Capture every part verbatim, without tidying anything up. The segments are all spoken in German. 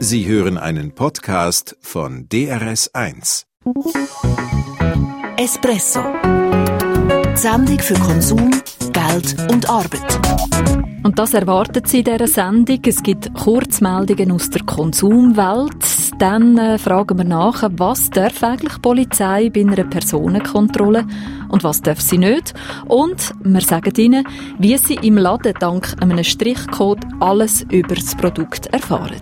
Sie hören einen Podcast von D R S eins. Espresso. Die Sendung für Konsum, Geld und Arbeit. Und das erwartet Sie in dieser Sendung. Es gibt Kurzmeldungen aus der Konsumwelt. Dann äh, fragen wir nach, was darf eigentlich die Polizei bei einer Personenkontrolle und was darf sie nicht. Und wir sagen Ihnen, wie Sie im Laden dank einem Strichcode alles über das Produkt erfahren.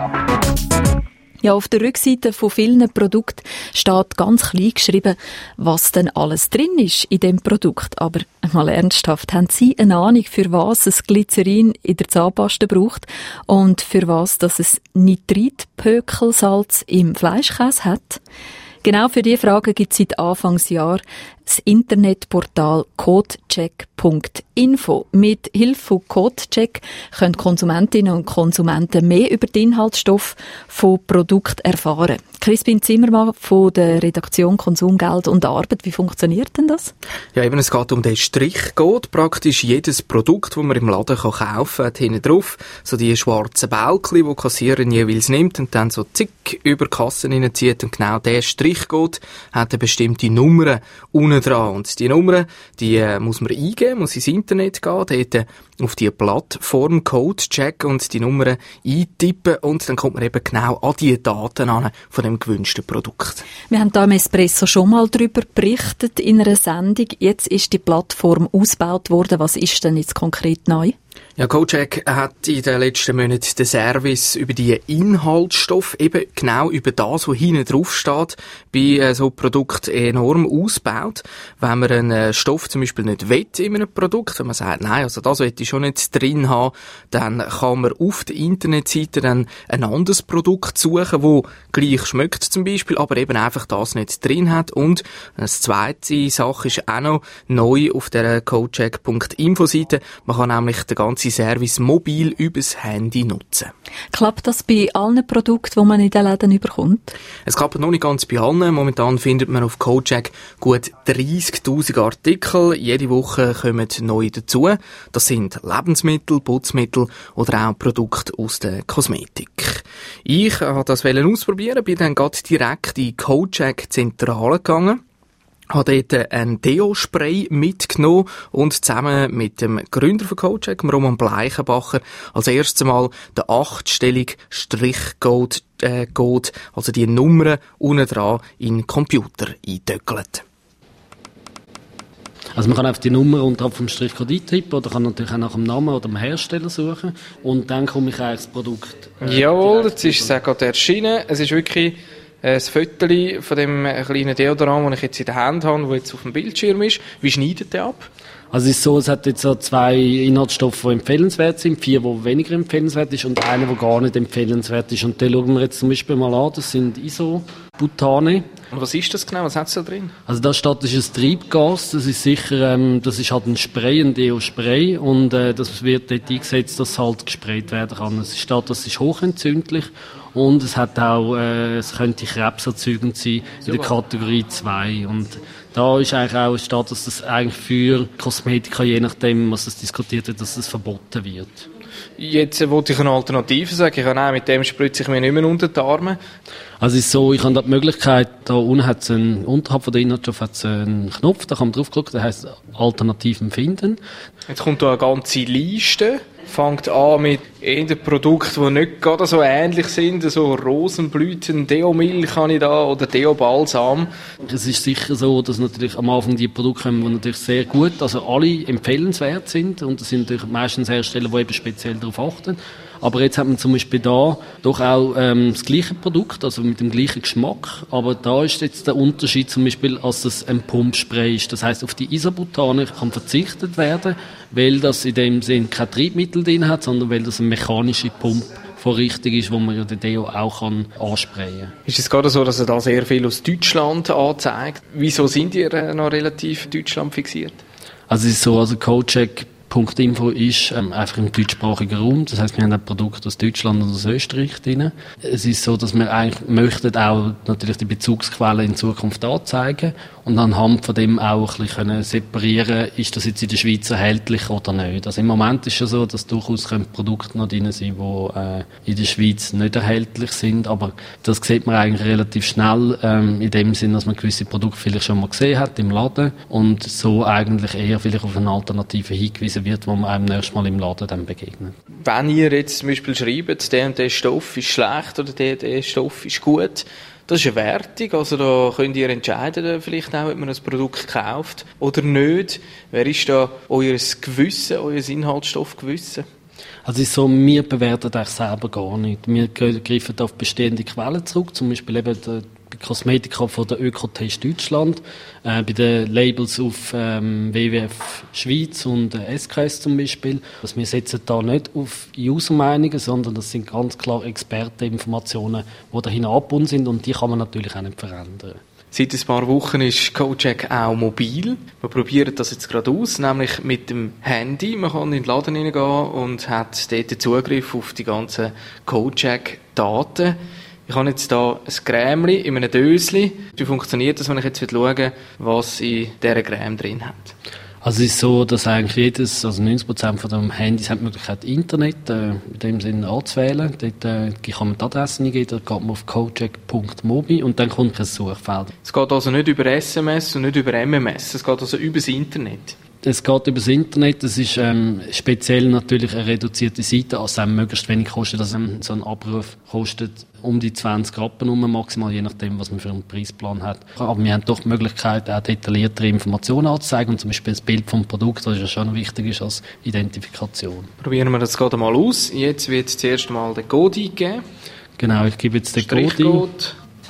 Ja, auf der Rückseite von vielen Produkten steht ganz klein geschrieben, was denn alles drin ist in dem Produkt. Aber mal ernsthaft, haben Sie eine Ahnung, für was es Glycerin in der Zahnpasta braucht und für was dass es Nitritpökelsalz im Fleischkäse hat? Genau für diese Frage gibt es seit Anfangsjahr das Internetportal codecheck punkt info. Mit Hilfe von Codecheck können Konsumentinnen und Konsumenten mehr über den Inhaltsstoff von Produkten erfahren. Crispin Zimmermann von der Redaktion Konsum, Geld und Arbeit. Wie funktioniert denn das? Ja, eben, es geht um den Strichcode. Praktisch jedes Produkt, das man im Laden kann kaufen kann, hat hinten drauf so die schwarzen Bälkchen, die die Kassiererin jeweils nimmt und dann so zick über die Kassen hineinzieht. Und genau der Strichcode hat eine bestimmte Nummer unten dran. Und die Nummer, die äh, muss man eingeben, muss ins Internet gehen, dort auf die Plattform Codecheck und die Nummer eintippen und dann kommt man eben genau an die Daten an von dem gewünschten Produkt. Wir haben da im Espresso schon mal darüber berichtet in einer Sendung. Jetzt ist die Plattform ausgebaut worden. Was ist denn jetzt konkret neu? Ja, Codecheck hat in den letzten Monaten den Service über die Inhaltsstoffe, eben genau über das, was hinten drauf steht, bei äh, so Produkten enorm ausgebaut. Wenn man einen Stoff zum Beispiel nicht will in einem Produkt, wenn man sagt, nein, also das will ich schon nicht drin haben, dann kann man auf der Internetseite dann ein anderes Produkt suchen, das gleich schmeckt zum Beispiel, aber eben einfach das nicht drin hat. Und eine zweite Sache ist auch noch neu auf der codecheck punkt info Seite. Man kann nämlich den ganzen Service mobil übers Handy nutzen. Klappt das bei allen Produkten, die man in den Läden überkommt? Es klappt noch nicht ganz bei allen. Momentan findet man auf Codecheck gut dreissigtausend Artikel. Jede Woche kommen neue dazu. Das sind Lebensmittel, Putzmittel oder auch Produkte aus der Kosmetik. Ich wollte das ausprobieren, bin dann gerade direkt in die Codecheck-Zentrale gegangen. Ich habe dort ein Deo-Spray mitgenommen und zusammen mit dem Gründer von Codecheck, Roman Bleichenbacher, als erstes Mal den achtstelligen Strichcode, äh, Code, also die Nummern unten dran in den Computer eintöckelt. Also man kann einfach die Nummer unterhalb vom Strichcode eintippen oder kann natürlich auch nach dem Namen oder dem Hersteller suchen und dann komme ich eigentlich das Produkt... Äh, Jawohl, jetzt ist es auch gerade erschienen. Es ist wirklich ein Foto von dem kleinen Deodorant, das ich jetzt in der Hand habe, das jetzt auf dem Bildschirm ist. Wie schneidet der ab? Also es ist so, es hat jetzt so zwei Inhaltsstoffe, die empfehlenswert sind, vier, die weniger empfehlenswert ist und einer, der gar nicht empfehlenswert ist. Und den schauen wir jetzt zum Beispiel mal an, das sind Isobutane. Und was ist das genau? Was hat es da drin? Also da steht, das ist ein Treibgas, das ist sicher, ähm, das ist halt ein Spray, ein Deo-Spray und äh, das wird dort eingesetzt, dass es halt gesprayt werden kann. Es steht, das ist hochentzündlich und es hat auch, äh, es könnte krebserzeugend sein in der Kategorie zwei und da ist eigentlich auch steht, dass das eigentlich für Kosmetika, je nachdem, was es diskutiert wird, dass das verboten wird. Jetzt wollte ich eine Alternative sagen. Ich kann auch mit dem spritze ich mir nicht mehr unter die Arme. Also es ist so, ich habe da die Möglichkeit, da unten hat es einen, unterhalb von der Inhaltsstoff hat es einen Knopf, da kann man draufklicken, der heisst Alternativen finden. Jetzt kommt da eine ganze Liste. Fängt an mit eher Produkten, die nicht gerade so ähnlich sind, so Rosenblüten, Deo-Milch habe ich da oder Deo-Balsam. Es ist sicher so, dass natürlich am Anfang die Produkte kommen, die natürlich sehr gut, also alle empfehlenswert sind und das sind natürlich meistens Hersteller, die eben speziell darauf achten. Aber jetzt hat man zum Beispiel da doch auch ähm, das gleiche Produkt, also mit dem gleichen Geschmack. Aber da ist jetzt der Unterschied zum Beispiel, als das ein Pumpspray ist. Das heisst, auf die Isobutane kann verzichtet werden, weil das in dem Sinn kein Treibmittel drin hat, sondern weil das eine mechanische Pumpvorrichtung ist, wo man ja den Deo auch kann ansprayen kann. Ist es gerade so, dass er da sehr viel aus Deutschland anzeigt? Wieso sind ihr noch relativ Deutschland fixiert? Also es ist so, also Codecheck .info ist ähm, einfach im deutschsprachigen Raum. Das heisst, wir haben ein Produkt aus Deutschland und aus Österreich drin. Es ist so, dass wir eigentlich möchten auch natürlich die Bezugsquellen in Zukunft anzeigen und anhand von dem auch ein bisschen separieren, ist das jetzt in der Schweiz erhältlich oder nicht. Also im Moment ist es so, dass durchaus Produkte noch drin sind, die äh, in der Schweiz nicht erhältlich sind, aber das sieht man eigentlich relativ schnell, ähm, in dem Sinn, dass man gewisse Produkte vielleicht schon mal gesehen hat im Laden und so eigentlich eher vielleicht auf eine Alternative hingewiesen wird, wo man einem nächstes Mal im Laden dann begegnet. Wenn ihr jetzt zum Beispiel schreibt, der und der Stoff ist schlecht oder der, der Stoff ist gut, das ist eine Wertung, also da könnt ihr entscheiden, vielleicht auch, ob man ein Produkt kauft oder nicht. Wer ist da euer Gewissen, euer Inhaltsstoffgewissen? Also es ist so, wir bewerten eigentlich selber gar nicht. Wir greifen auf bestehende Quellen zurück, zum Beispiel eben der bei Kosmetika von der Ökotest Deutschland, äh, bei den Labels auf ähm, W W F Schweiz und äh, S K S zum Beispiel. Also wir setzen da nicht auf User-Meinungen, sondern das sind ganz klar Experteninformationen, die dahin angebunden sind und die kann man natürlich auch nicht verändern. Seit ein paar Wochen ist CoCheck auch mobil. Wir probieren das jetzt gerade aus, nämlich mit dem Handy. Man kann in den Laden hineingehen und hat dort Zugriff auf die ganzen CoCheck-Daten. Ich habe jetzt hier ein Grämli in einem Dösli. Wie funktioniert das, wenn ich jetzt schauen will, was in dieser Creme drin hat? Also es ist so, dass eigentlich jedes, also neunzig Prozent von den Handys haben die Möglichkeit, Internet äh, in dem Sinne anzuwählen. Dort äh, kann man die Adresse eingeben, da geht man auf cocheck punkt mobi und dann kommt ein Suchfeld. Es geht also nicht über S M S und nicht über M M S, es geht also über das Internet. Es geht über das Internet, es ist ähm, speziell natürlich eine reduzierte Seite, also möglichst wenig kostet, also so ein Abruf kostet um die zwanzig Rappen um, maximal, je nachdem, was man für einen Preisplan hat. Aber wir haben doch die Möglichkeit, auch detailliertere Informationen anzuzeigen und zum Beispiel das Bild vom Produkt, das ja schon wichtig ist als Identifikation. Probieren wir das gerade mal aus. Jetzt wird zuerst mal der Code eingegeben. Genau, ich gebe jetzt den Code ein.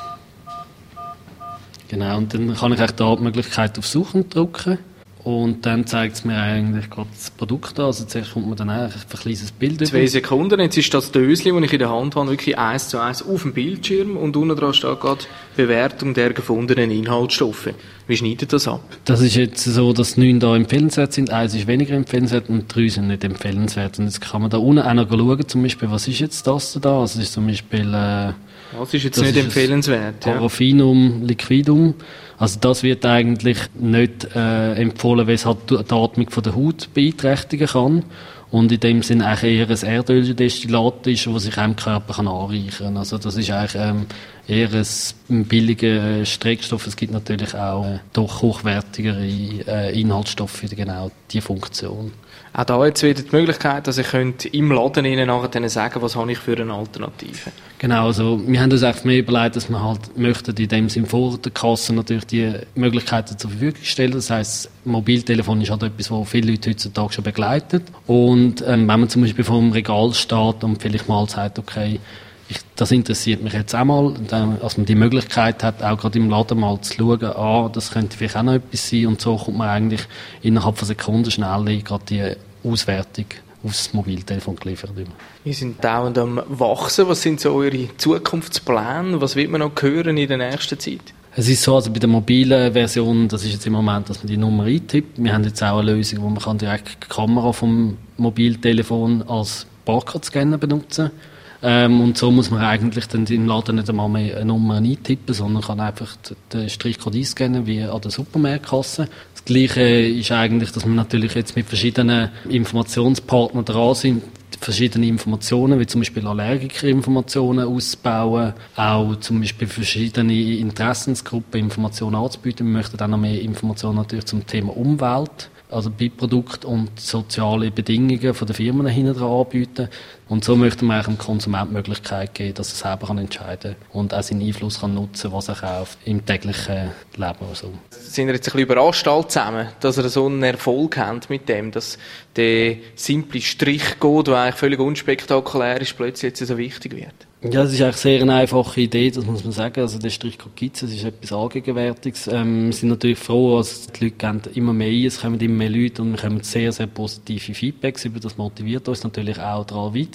Genau, und dann kann ich auch da die Möglichkeit auf Suchen drücken. Und dann zeigt es mir eigentlich gerade das Produkt an. Also zuerst kommt man dann einfach ein kleines Bild über. Zwei Sekunden, jetzt ist das Dösli, das ich in der Hand habe, wirklich eins zu eins auf dem Bildschirm und unten dran steht gerade Bewertung der gefundenen Inhaltsstoffe. Wie schneidet das ab? Das ist jetzt so, dass neun da empfehlenswert sind, eins ist weniger empfehlenswert und drei sind nicht empfehlenswert. Und jetzt kann man da unten auch noch schauen, zum Beispiel, was ist jetzt das da? Also das ist zum Beispiel... Äh, was ist jetzt nicht ist empfehlenswert? Paraffinum liquidum. Also das wird eigentlich nicht äh, empfohlen, weil es halt die Atmung von der Haut beeinträchtigen kann und in dem Sinne eigentlich eher ein Erdöldestillat ist, das sich im Körper kann anreichern kann. Also das ist eigentlich ähm, eher ein billiger Streckstoff. Es gibt natürlich auch äh, doch hochwertigere äh, Inhaltsstoffe für genau diese Funktion. Auch da jetzt wieder die Möglichkeit, dass ich könnte im Laden Ihnen nachher sagen, was habe ich für eine Alternative. Genau, also wir haben uns einfach mehr überlegt, dass wir halt möchten in dem Sinne vor der Kasse natürlich die Möglichkeiten zur Verfügung stellen. Das heisst, Mobiltelefon ist halt etwas, was viele Leute heutzutage schon begleitet. Und ähm, wenn man zum Beispiel vor dem Regal steht und vielleicht mal sagt, okay, ich, das interessiert mich jetzt auch mal, dass man die Möglichkeit hat, auch gerade im Laden mal zu schauen, ah, das könnte vielleicht auch noch etwas sein und so kommt man eigentlich innerhalb von Sekunden schnell gerade die Auswertung aufs Mobiltelefon geliefert. Wir sind dauernd am Wachsen. Was sind so eure Zukunftspläne? Was wird man noch hören in der nächsten Zeit? Es ist so, also bei der mobilen Version, das ist jetzt im Moment, dass man die Nummer eintippt. Wir haben jetzt auch eine Lösung, wo man kann direkt die Kamera vom Mobiltelefon als Barcode-Scanner benutzen kann. Ähm, und so muss man eigentlich dann im Laden nicht einmal mehr eine Nummer eintippen, sondern kann einfach den Strichcode einscannen wie an der Supermarktkasse. Das Gleiche ist eigentlich, dass wir natürlich jetzt mit verschiedenen Informationspartnern dran sind, verschiedene Informationen, wie zum Beispiel Allergikerinformationen auszubauen, auch zum Beispiel verschiedene Interessensgruppen Informationen anzubieten. Wir möchten dann noch mehr Informationen natürlich zum Thema Umwelt, also Beiprodukt und soziale Bedingungen von den Firmen hinten dran anbieten. Und so möchten wir dem Konsumenten die Möglichkeit geben, dass er selber entscheiden kann und auch seinen Einfluss kann nutzen kann, was er kauft im täglichen Leben. Also. Sind wir jetzt ein bisschen überrascht alle zusammen, dass er so einen Erfolg hat mit dem, dass der simple Strichcode, der eigentlich völlig unspektakulär ist, plötzlich jetzt so wichtig wird? Ja, es ist eigentlich sehr eine einfache Idee, das muss man sagen. Also der Strichcode gibt es, es ist etwas Allgegenwärtiges. Ähm, wir sind natürlich froh, also die Leute geben immer mehr ein, es kommen immer mehr Leute und wir bekommen sehr, sehr positive Feedbacks über. Das motiviert uns natürlich auch daran weiter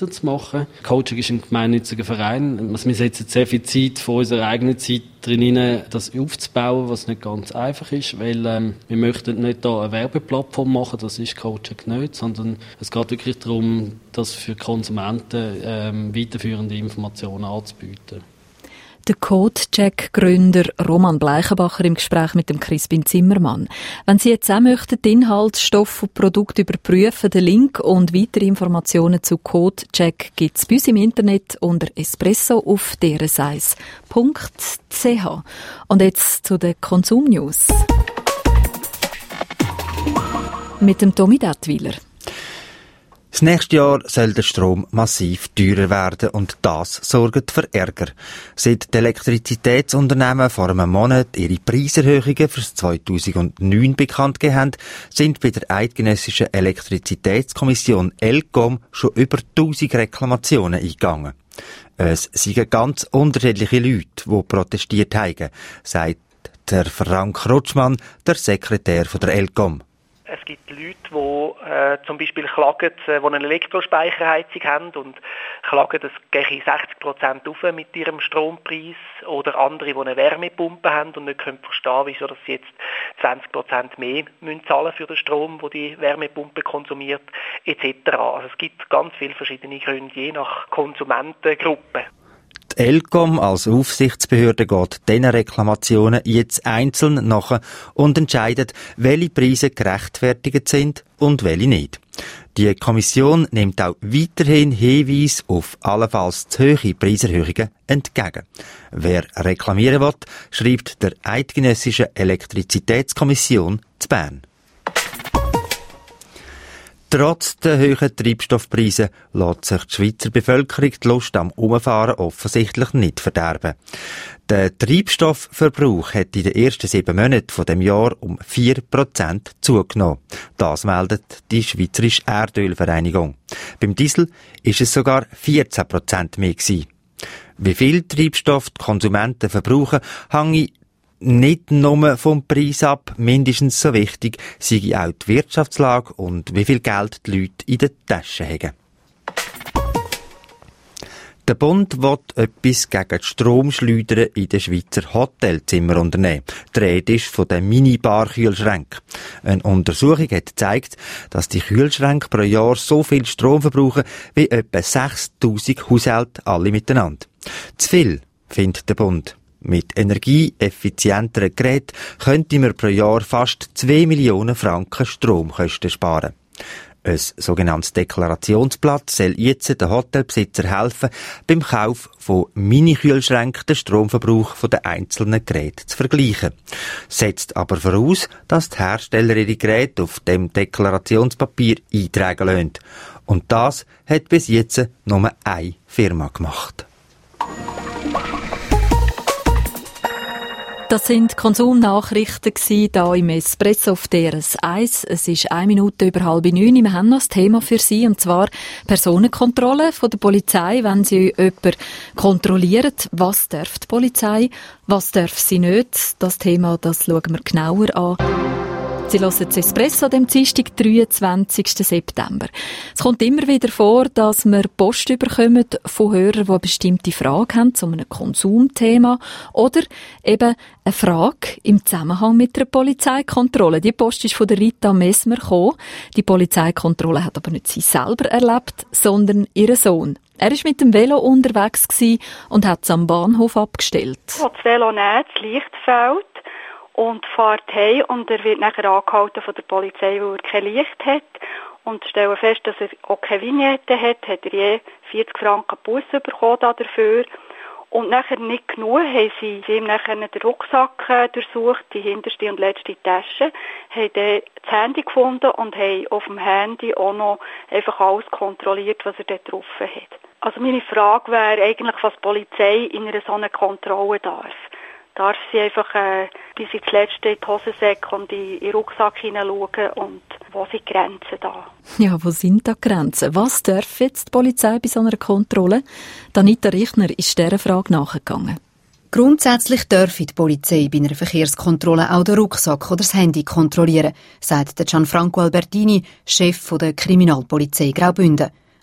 zu machen. Coaching ist ein gemeinnütziger Verein. Wir setzen sehr viel Zeit von unserer eigenen Zeit drin, das aufzubauen, was nicht ganz einfach ist, weil ähm, wir möchten nicht da eine Werbeplattform machen, das ist Coaching nicht, sondern es geht wirklich darum, das für Konsumenten ähm, weiterführende Informationen anzubieten. Der CodeCheck-Gründer Roman Bleichenbacher im Gespräch mit dem Crispin Zimmermann. Wenn Sie jetzt auch möchten, die Inhaltsstoffe und Produkte überprüfen, den Link und weitere Informationen zu CodeCheck gibt es bei uns im Internet unter espresso auf d r s eins punkt c h. Und jetzt zu den Konsumnews. Mit dem Tommy Dettwiler. Das nächste Jahr soll der Strom massiv teurer werden und das sorgt für Ärger. Seit die Elektrizitätsunternehmen vor einem Monat ihre Preiserhöhungen für zweitausendneun bekannt gegeben haben, sind bei der Eidgenössischen Elektrizitätskommission ElCom schon über tausend Reklamationen eingegangen. Es sind ganz unterschiedliche Leute, die protestiert haben, sagt der Frank Rutschmann, der Sekretär der ElCom. Es gibt Leute, die äh, zum Beispiel klagen, äh, die eine Elektrospeicherheizung haben und klagen, das gehe sechzig Prozent auf mit ihrem Strompreis. Oder andere, die eine Wärmepumpe haben und nicht können verstehen, wieso dass sie jetzt zwanzig Prozent mehr müssen zahlen für den Strom, den die Wärmepumpe konsumiert, et cetera. Also es gibt ganz viele verschiedene Gründe, je nach Konsumentengruppe. Die ElCom als Aufsichtsbehörde geht diesen Reklamationen jetzt einzeln nach und entscheidet, welche Preise gerechtfertigt sind und welche nicht. Die Kommission nimmt auch weiterhin Hinweise auf allenfalls zu hohe Preiserhöhungen entgegen. Wer reklamieren will, schreibt der Eidgenössischen Elektrizitätskommission zu Bern. Trotz der hohen Treibstoffpreise lässt sich die Schweizer Bevölkerung die Lust am Umfahren offensichtlich nicht verderben. Der Treibstoffverbrauch hat in den ersten sieben Monaten von dem Jahr um vier Prozent zugenommen. Das meldet die Schweizerische Erdölvereinigung. Beim Diesel ist es sogar vierzehn Prozent mehr gewesen. Wie viel Treibstoff die Konsumenten verbrauchen, hängt nicht nur vom Preis ab, mindestens so wichtig sei auch die Wirtschaftslage und wie viel Geld die Leute in den Taschen haben. Der Bund will etwas gegen die Stromschleudern in den Schweizer Hotelzimmern unternehmen. Die Rede ist von den Minibar-Kühlschränken. Eine Untersuchung hat gezeigt, dass die Kühlschränke pro Jahr so viel Strom verbrauchen wie etwa sechstausend Haushalte alle miteinander. Zu viel, findet der Bund. Mit energieeffizienteren Geräten könnte man pro Jahr fast zwei Millionen Franken Stromkosten sparen. Ein sogenanntes Deklarationsblatt soll jetzt den Hotelbesitzer helfen, beim Kauf von Mini-Kühlschränken den Stromverbrauch der einzelnen Geräte zu vergleichen. Setzt aber voraus, dass die Hersteller ihre Geräte auf dem Deklarationspapier eintragen lassen. Und das hat bis jetzt nur eine Firma gemacht. Das sind Konsumnachrichten hier im Espresso auf D R S eins. Es ist eine Minute über halb neun. Wir haben noch ein Thema für Sie, und zwar Personenkontrolle von der Polizei. Wenn Sie jemanden kontrollieren, was darf die Polizei, was darf sie nicht? Das Thema, das schauen wir genauer an. Sie hören das Espresso am Dienstag, dreiundzwanzigsten September. Es kommt immer wieder vor, dass wir Post bekommen von Hörern, die eine bestimmte Frage haben zu einem Konsumthema oder eben eine Frage im Zusammenhang mit einer Polizeikontrolle. Die Post ist von der Rita Messmer gekommen. Die Polizeikontrolle hat aber nicht sie selber erlebt, sondern ihren Sohn. Er war mit dem Velo unterwegs und hat es am Bahnhof abgestellt. Das Velo nehmen, das Licht fällt. Und fährt heim und er wird nachher angehalten von der Polizei, weil er kein Licht hat. Und stellen fest, dass er auch keine Vignette hat, hat er je vierzig Franken Busse bekommen dafür. Und nachher nicht genug, haben sie ihm nachher den Rucksack durchsucht, die hinterste und letzte Tasche, haben dann das Handy gefunden und haben auf dem Handy auch noch einfach alles kontrolliert, was er dort drauf hat. Also meine Frage wäre eigentlich, was die Polizei in einer solchen Kontrolle darf. Darf sie einfach äh, bis ins Letzte in die Hosensäcke und in den Rucksack hineinschauen und wo sind die Grenzen da? Ja, wo sind da die Grenzen? Was darf jetzt die Polizei bei so einer Kontrolle? Anita Richner ist dieser Frage nachgegangen. Grundsätzlich darf die Polizei bei einer Verkehrskontrolle auch den Rucksack oder das Handy kontrollieren, sagt Gianfranco Albertini, Chef der Kriminalpolizei Graubünden.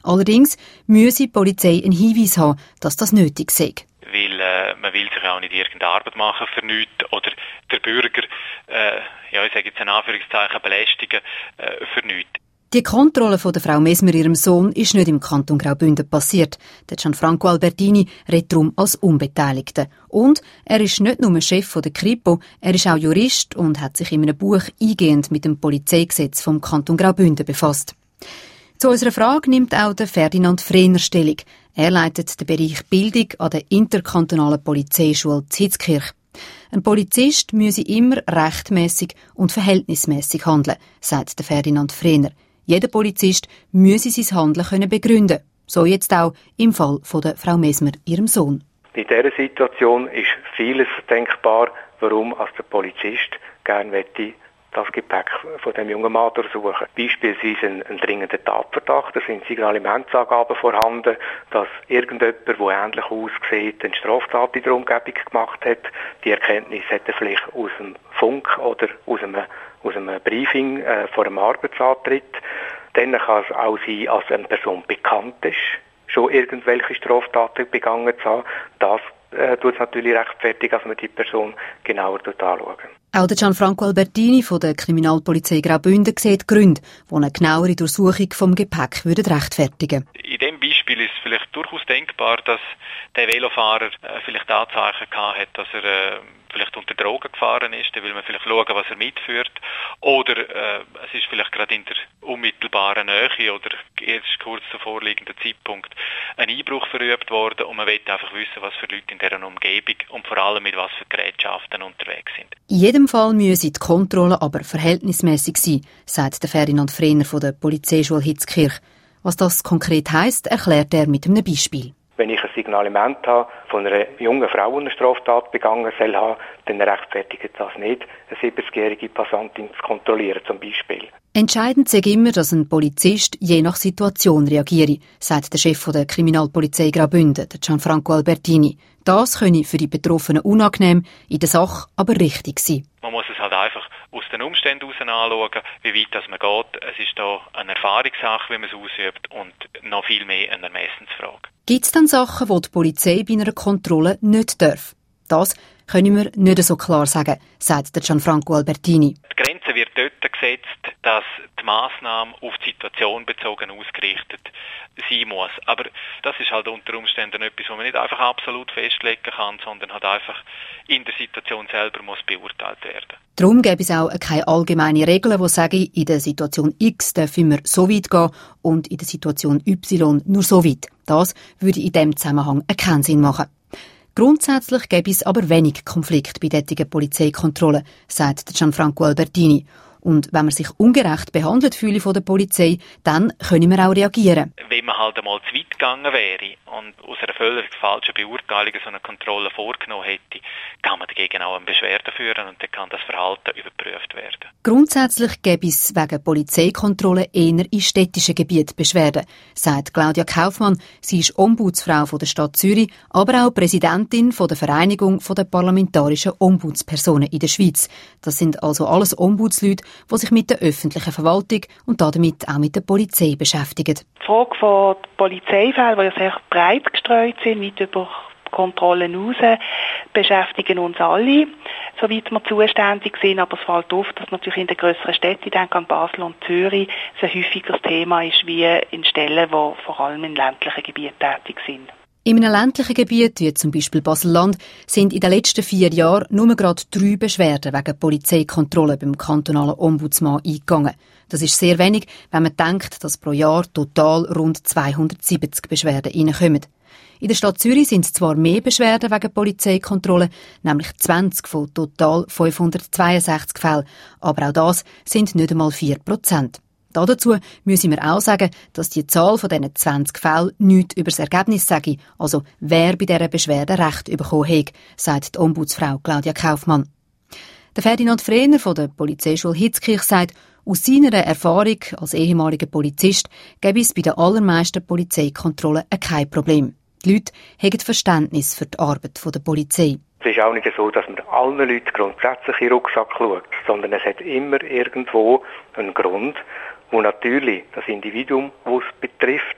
Allerdings müsse die Polizei einen Hinweis haben, dass das nötig sei. Weil äh, man will sich auch nicht irgendeine Arbeit machen für nichts oder der Bürger, äh, ja, ich sage jetzt in Anführungszeichen, belästigen äh, für nichts. Die Kontrolle von der Frau Mesmer, ihrem Sohn, ist nicht im Kanton Graubünden passiert. Der Gianfranco Albertini redet darum als Unbeteiligter. Und er ist nicht nur Chef der Kripo, er ist auch Jurist und hat sich in einem Buch eingehend mit dem Polizeigesetz vom Kanton Graubünden befasst. Zu unserer Frage nimmt auch der Ferdinand Frehner Stellung. Er leitet den Bereich Bildung an der interkantonalen Polizeischule Hitzkirch. Ein Polizist müsse immer rechtmäßig und verhältnismäßig handeln, sagt der Ferdinand Frehner. Jeder Polizist müsse sein Handeln können begründen. So jetzt auch im Fall von der Frau Mesmer, ihrem Sohn. In dieser Situation ist vieles denkbar, warum als der Polizist gerne möchte das Gepäck von dem jungen Mann durchsuchen. Beispielsweise ein, ein dringender Tatverdacht, da sind Signalementsangaben vorhanden, dass irgendjemand, der ähnlich aussieht, eine Straftat in der Umgebung gemacht hat. Die Erkenntnis hätte vielleicht aus dem Funk oder aus einem, aus einem Briefing äh, vor einem Arbeitsantritt. Dann kann es auch sein, als eine Person bekannt ist, schon irgendwelche Straftaten begangen zu haben. Das äh, tut es natürlich rechtfertig, dass man die Person genauer anschaut. Auch der Gianfranco Albertini von der Kriminalpolizei Graubünden sieht Gründe, die eine genauere Durchsuchung vom Gepäck würden rechtfertigen. In diesem Beispiel ist es vielleicht durchaus denkbar, dass der Velofahrer äh, vielleicht Anzeichen gehabt hat, dass er äh, vielleicht unter Drogen gefahren ist. Dann will man vielleicht schauen, was er mitführt. Oder äh, es ist vielleicht gerade in der unmittelbaren Nähe oder erst kurz zum vorliegenden Zeitpunkt ein Einbruch verübt worden und man will einfach wissen, was für Leute in deren Umgebung und vor allem mit was für Gerätschaften unterwegs sind. In jedem Fall müsse die Kontrolle aber verhältnismäßig sein, sagt der Ferdinand Frehner von der Polizeischule Hitzkirch. Was das konkret heisst, erklärt er mit einem Beispiel. Wenn ich ein Signalement habe, von einer jungen Frau, die eine Straftat begangen soll haben, dann rechtfertigt das nicht, eine siebzigjährige Passantin zu kontrollieren zum Beispiel. Entscheidend sei immer, dass ein Polizist je nach Situation reagiere, sagt der Chef der Kriminalpolizei Graubünden, der Gianfranco Albertini. Das könne für die Betroffenen unangenehm, in der Sache aber richtig sein. Man muss es halt einfach aus den Umständen heraus anschauen, wie weit das man geht. Es ist da eine Erfahrungssache, wie man es ausübt und noch viel mehr eine Ermessensfrage. Gibt es dann Sachen, die die Polizei bei einer Kontrolle nicht darf? Das können wir nicht so klar sagen, sagt der Gianfranco Albertini. Die Grenze wird dort gesetzt, dass die Massnahme auf die Situation bezogen ausgerichtet sein muss. Aber das ist halt unter Umständen etwas, was man nicht einfach absolut festlegen kann, sondern halt einfach in der Situation selber muss beurteilt werden. Darum gäbe es auch keine allgemeine Regel, die sagen, in der Situation X dürfen wir so weit gehen und in der Situation Y nur so weit. Das würde in diesem Zusammenhang keinen Sinn machen. Grundsätzlich gäbe es aber wenig Konflikt bei solchen Polizeikontrollen, sagt Gianfranco Albertini. Und wenn man sich ungerecht behandelt fühle von der Polizei, dann können wir auch reagieren. Wenn man halt einmal zu weit gegangen wäre und aus einer völlig falschen Beurteilung so eine Kontrolle vorgenommen hätte, kann man dagegen auch eine Beschwerde führen und dann kann das Verhalten überprüft werden. Grundsätzlich gäbe es wegen Polizeikontrolle eher in städtischen Gebieten Beschwerden, sagt Claudia Kaufmann. Sie ist Ombudsfrau von der Stadt Zürich, aber auch Präsidentin von der Vereinigung der parlamentarischen Ombudspersonen in der Schweiz. Das sind also alles Ombudsleute, die sich mit der öffentlichen Verwaltung und damit auch mit der Polizei beschäftigen. Die Frage von Polizeifällen, die ja sehr breit gestreut sind, weit über Kontrollen hinaus, beschäftigen uns alle, soweit wir zuständig sind. Aber es fällt auf, dass natürlich in den grösseren Städten, ich denke an Basel und Zürich, es ein häufigeres Thema ist wie in Stellen, die vor allem in ländlichen Gebieten tätig sind. In einem ländlichen Gebiet, wie zum Beispiel Basel-Land, sind in den letzten vier Jahren nur gerade drei Beschwerden wegen Polizeikontrolle beim kantonalen Ombudsmann eingegangen. Das ist sehr wenig, wenn man denkt, dass pro Jahr total rund zweihundertsiebzig Beschwerden reinkommen. In der Stadt Zürich sind es zwar mehr Beschwerden wegen Polizeikontrolle, nämlich zwanzig von total fünfhundertzweiundsechzig Fällen, aber auch das sind nicht einmal vier Prozent. Dazu müssen wir auch sagen, dass die Zahl von diesen zwanzig Fällen nichts über das Ergebnis sage, also wer bei dieser Beschwerde Recht bekommen hat, sagt die Ombudsfrau Claudia Kaufmann. Der Ferdinand Frehner von der Polizeischule Hitzkirch sagt, aus seiner Erfahrung als ehemaliger Polizist gäbe es bei den allermeisten Polizeikontrollen kein Problem. Die Leute haben Verständnis für die Arbeit der Polizei. Es ist auch nicht so, dass man allen Leuten grundsätzlich in den Rucksack schaut, sondern es hat immer irgendwo einen Grund, wo natürlich das Individuum, das es betrifft,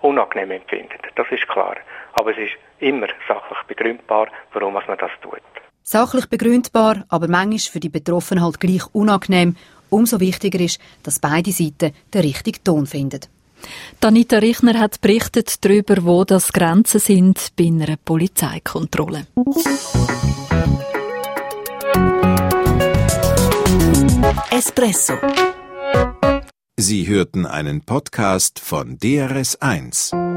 unangenehm empfindet. Das ist klar. Aber es ist immer sachlich begründbar, warum man das tut. Sachlich begründbar, aber manchmal für die Betroffenen halt gleich unangenehm. Umso wichtiger ist, dass beide Seiten den richtigen Ton finden. Anita Richner hat berichtet darüber, wo das Grenzen sind bei einer Polizeikontrolle. Espresso. Sie hörten einen Podcast von D R S eins.